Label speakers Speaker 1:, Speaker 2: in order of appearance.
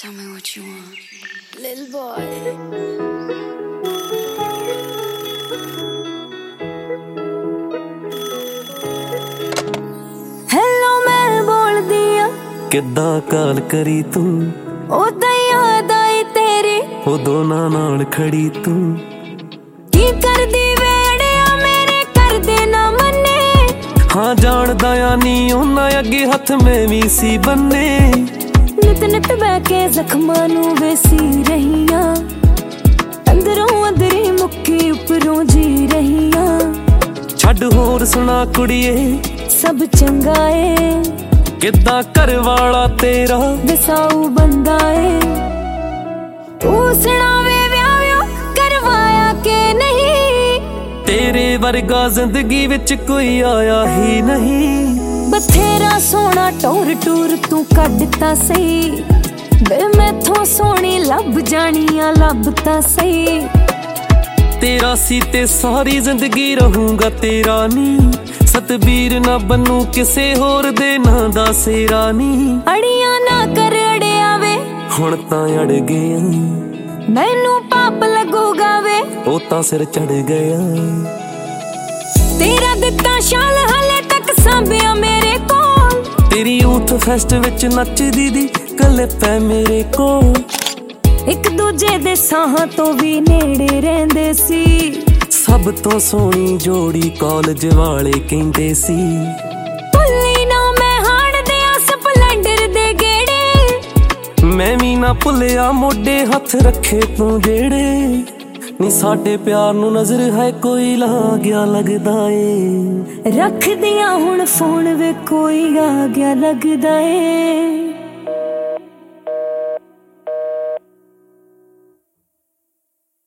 Speaker 1: Tell me what you want, little boy.
Speaker 2: Hello मैं बोलदी आ
Speaker 3: ਕਿੱਦਾਂ ਕਾਲ ਕਰੀ ਤੂੰ
Speaker 2: ਉਦਾਂ ਯਾਦ ਆਈ ਤੇਰੀ
Speaker 3: ਉਦੋਂ ਨਾਲ ਖੜੀ ਤੂੰ
Speaker 2: ਕੀ ਕਰਦੀ ਵੇੜਿਆ ਮੇਰੇ ਕਰਦੇ ਨਾ ਮੰਨੇ
Speaker 3: ਹਾਂ ਜਾਣਦਾ ਆ ਨੀ ਉਹਨਾਂ ਅੱਗੇ ਹੱਥ ਮੈਂ ਵੀ ਸੀ ਬੰਨੇ
Speaker 2: ਨਿਤ ਨਿਤ ਬਹਿ ਕੇ ਜ਼ਖਮਾਂ ਨੂੰ ਵੇਸੀ ਰਹੀਆਂ ਅੰਦਰੋਂ ਅੰਦਰੀ ਮੁੱਕੀ ਉੱਪਰੋਂ ਜੀ ਰਹੀਆਂ
Speaker 3: ਛੱਡ ਹੋਰ ਸੁਣਾ ਕੁੜੀਏ
Speaker 2: ਸਭ ਚੰਗਾ ਏ
Speaker 3: ਕਿੱਦਾਂ ਘਰ ਵਾਲਾ ਤੇਰਾ
Speaker 2: ਵਸਾਊ ਬੰਦਾ ਏ ਤੂੰ ਸੁਣਾਵੇ ਵਿਆਹ ਕਰਵਾਇਆ ਕਿ ਨਹੀਂ
Speaker 3: ਤੇਰੇ ਵਰਗਾ ਜ਼ਿੰਦਗੀ ਵਿੱਚ ਕੋਈ ਆਇਆ ਹੀ ਨਹੀਂ
Speaker 2: ਬਥੇਰਾ ਸੋਹਣਾ ਟੋਰ ਟੂਰ ਤੂੰ ਕੱਢਤਾ ਸਹੀ ਵੇ ਮੈਥੋਂ ਸੋਹਣੀ ਲੱਭ ਜਾਣੀਆਂ ਲੱਭ ਤਾਂ ਸਹੀ
Speaker 3: ਤੇਰਾ ਸੀ ਤੇ ਸਾਰੀ ਜ਼ਿੰਦਗੀ ਰਹੂੰਗਾ ਤੇਰਾ ਨੀ ਸਤਬੀਰ ਨਾ ਬਣੂ ਕਿਸੇ ਹੋਰ ਦੇ ਨਾਂ ਦਾ ਸੇਰਾ ਨੀ
Speaker 2: ਅੜੀਆਂ ਨਾ ਕਰ ਅੜਿਆ ਵੇ
Speaker 3: ਹੁਣ ਤਾਂ ਅੜ ਗਿਆ
Speaker 2: ਮੈਨੂੰ ਪਾਪ ਲੱਗੂਗਾ ਵੇ
Speaker 3: ਉਹ ਤਾਂ ਸਿਰ ਚੜ ਗਿਆ
Speaker 2: ਤੇਰਾ ਦਿੱਤਾ ਸ਼ਾਲ ਹਲੇ ਤੱਕ ਸਾਂਭਿਆ ਮੇਰੇ ਕੋਲ
Speaker 3: ਤੇਰੀ ਯੂਥ ਫੈਸਟ ਵਿੱਚ ਨੱਚਦੀ ਦੀ ਕੱਲੇ ਪੈ ਮੇਰੇ ਕੋਲ
Speaker 2: ਇੱਕ ਦੂਜੇ ਦੇ ਸਾਹਾਂ ਤੋਂ ਵੀ ਨੇੜੇ ਰਹਿੰਦੇ ਸੀ
Speaker 3: ਸਭ ਤੋਂ ਸੋਹਣੀ ਜੋੜੀ ਕਾਲਜ ਵਾਲੇ ਕਹਿੰਦੇ ਸੀ
Speaker 2: ਭੁੱਲੀ ਨਾ ਮੈਂ ਹਾਣਦਿਆਂ ਸਪਲੈਂਡਰ ਦੇ ਗੇੜੇ
Speaker 3: ਮੈਂ ਵੀ ਨਾ ਭੁੱਲਿਆ ਮੋਢੇ ਹੱਥ ਰੱਖੇ ਤੂੰ ਜਿਹੜੇ ਨੀ ਸਾਡੇ ਪਿਆਰ ਨੂੰ ਨਜ਼ਰ ਹੈ ਕੋਈ ਲਾ ਗਿਆ ਲੱਗਦਾ ਏ
Speaker 2: ਰੱਖਦਿਆਂ ਹੁਣ ਫੋਨ ਵੇ ਕੋਈ ਆ ਗਿਆ ਲੱਗਦਾ ਏ